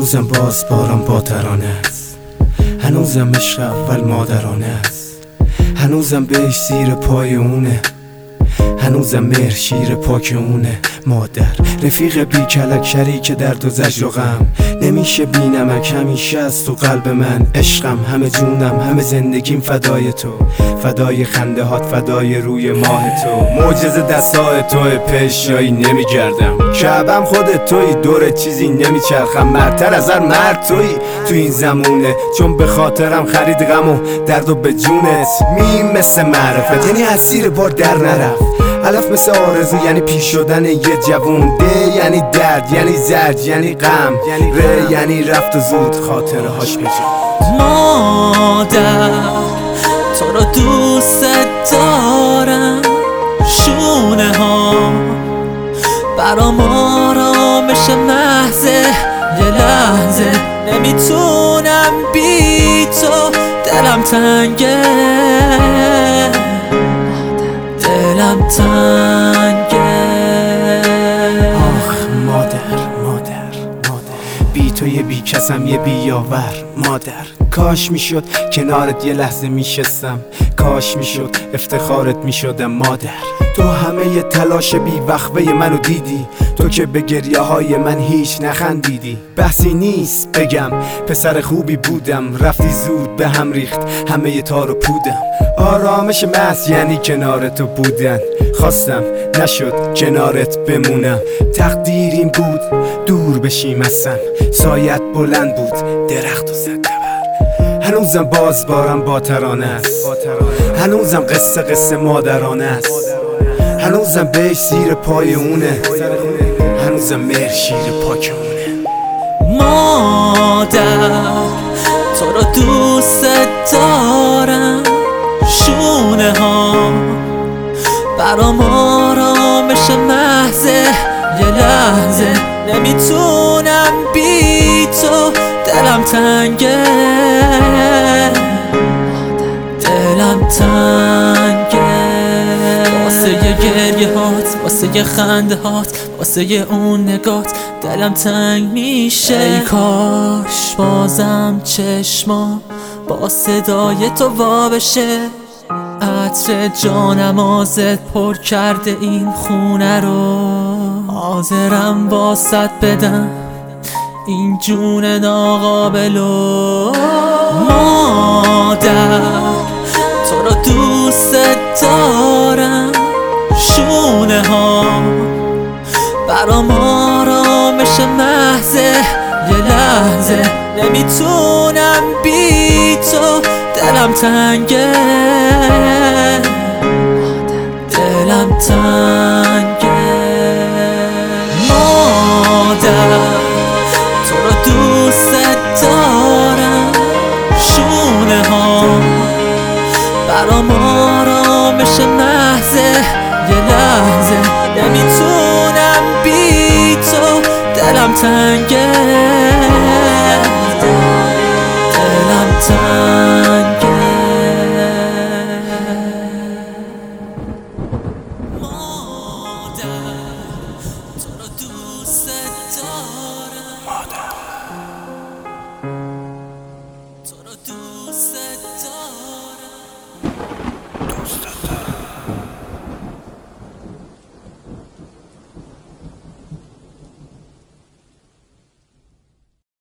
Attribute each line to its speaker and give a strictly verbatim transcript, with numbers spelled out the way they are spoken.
Speaker 1: هنوزم باز بارم با ترانه است، هنوزم عشق اول مادرانه است، هنوزم بهش زیر پای اونه، هنوزم مهر شیر پاک اونه. مادر رفیق بی کلک شریک درد و زجر و غم، نمیشه بی نمک همیشه از تو قلب من. عشقم همه جونم همه زندگیم فدای تو، فدای خنده هات فدای روی ماه تو. معجزه دستای توی پیشیایی نمیگردم، کعبم خودت توی دور چیزی نمیچرخم. مرتر از هر مرد توی تو این زمونه، چون به خاطرم خرید غم و درد و به جونت میم مثل معرفت، یعنی اسیر بار در نرفت. علف مثل آرزو یعنی پیش شدن یه جوون، ده یعنی درد یعنی زرد یعنی غم، ره یعنی رفت و زود خاطره هاش بجا.
Speaker 2: مادر تو رو دوست دارم، شونه ها برام آرامش محضه، یه لحظه نمیتونم بی تو، دلم تنگه دلم تنگه.
Speaker 1: آخ مادر مادر مادر، بی تو یه بی کسم یه بیاور. مادر کاش میشد کنارت یه لحظه میشستم، کاش میشد افتخارت میشدم. مادر تو همه ی تلاش بی وقفه منو دیدی، تو که به گریه های من هیچ نخندیدی. بحثی نیست بگم پسر خوبی بودم، رفتی زود به هم ریخت همه ی تار و پودم. آرامش محض یعنی کنار تو بودن، خواستم نشد کنارت بمونم. تقدیر این بود دور بشیم اصلا، سایت بلند بود درخت و زد. هنوزم باز بارم با ترانه است، هنوزم قصه قصه مادرانه است، هنوزم بهش زیر پای اونه، هنوزم مهر شیر پاک اونه.
Speaker 2: مادر تو رو دوست دارم، شونه ها برام آرامش محضه، یه لحظه نمیتونم بی تو، دلم تنگه دلم تنگه. واسه یه گریه هات، واسه یه خنده هات، واسه یه اون نگات دلم تنگ میشه. ای کاش بازم چشما با صدای تو وا بشه، عطر جانم آزت پر کرده این خونه رو. حاضرم واسط بدم این جون ناقابلو. مادر تو رو دوست دارم، شونه ها برام آرامش محضه، یه لحظه نمیتونم بی تو، دلم تنگه دلم تنگه. مادر تو رو دوست دارم، شونه ها برام آرامش محضه، یه لحظه نمیتونم بی تو، دلم تنگه دلم تنگه.